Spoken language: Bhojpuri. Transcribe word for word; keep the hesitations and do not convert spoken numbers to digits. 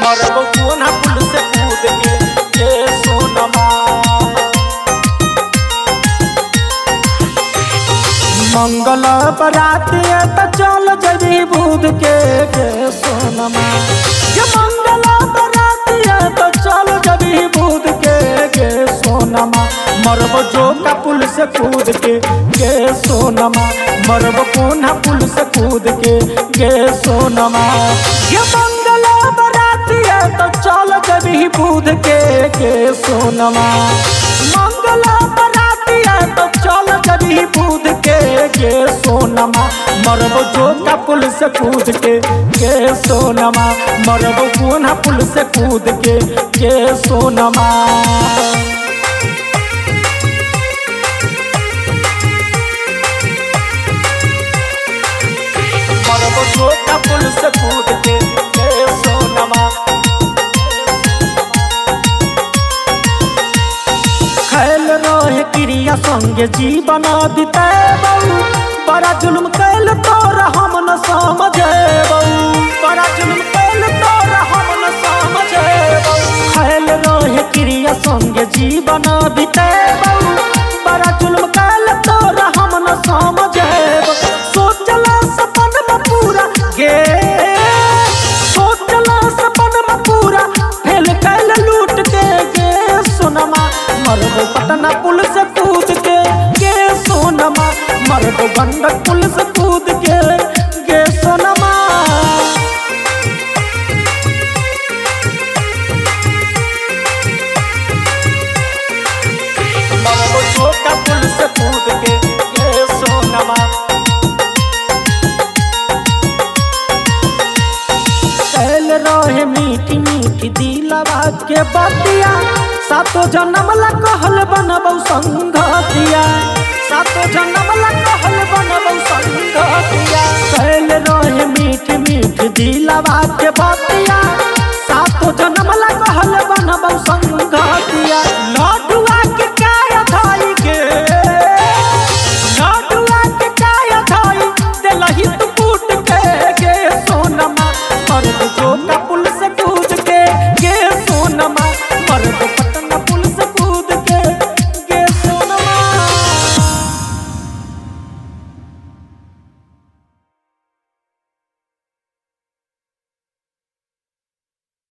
मरबो कोना पुल से कूद के के सोनमा। मंगल बराती त चल जबी बुध के के सोनमा। ये मंगल बराती त चल जबी बुध के के सोनमा। मरबो जो का पुल से कूद के के सोनमा। मरबो कोना पुल से कूद के के सोनमा। ये मंगल बराती त चल जबी बुध के के सोनमा। मंगल बराती त चल जबी बुध के के सोनमा। मरबो जो का पुल से कूद के के सोनमा। मरबो कोना पुल से कूद के के सोनमा। मरबो जो का पुल से कूद के के सोनमा। खैल रहे क्रिया संगे जीवन बितेबऊ। बड़ा जुल्म कैल तोरा हम न समझेबऊ। बड़ा जुल्म कैल तोरा हम न समझेबऊ। खैल रहे क्रिया संगे जीवन बितेबऊ। बड़ा जुल्म कैल तोरा हम न समझेबऊ। सोचला सपन में पूरा गे सोचला सपन में पूरा फेल कैल लूट के गे सोनमा। मरबो पटना पुल से कूद के गे सोनमा। मरबो गंडक पुल से कूद के गे सोनमा। मरबो छोटा पुल से कूद के गे सोनमा। कैल रहे मीठी मीठी दिलवा के बतिया। सातो जन्म ला कहल बनबौ संगतिया। सातो जन्म ला कहल बनबौ संगतिया। कैल रहे मीठ मीठ दिलवा के बतिया।